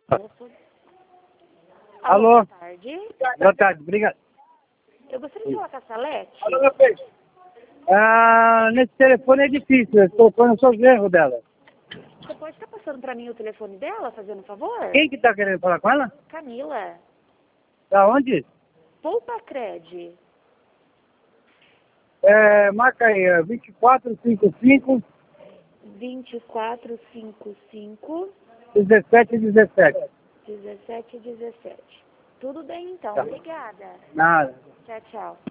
Telefone. Alô? Boa tarde. Boa tarde, obrigado. Eu gostaria de falar com a Salete. Alô, meu peixe. Nesse telefone é difícil, eu não sou genro dela. Você pode estar passando para mim o telefone dela, fazendo um favor? Quem que tá querendo falar com ela? Camila. Da onde? Poupa Cred. Marca aí, 2455 2455 1717. 1717. Tudo bem então, Tá. obrigada. Nada. Tchau, tchau.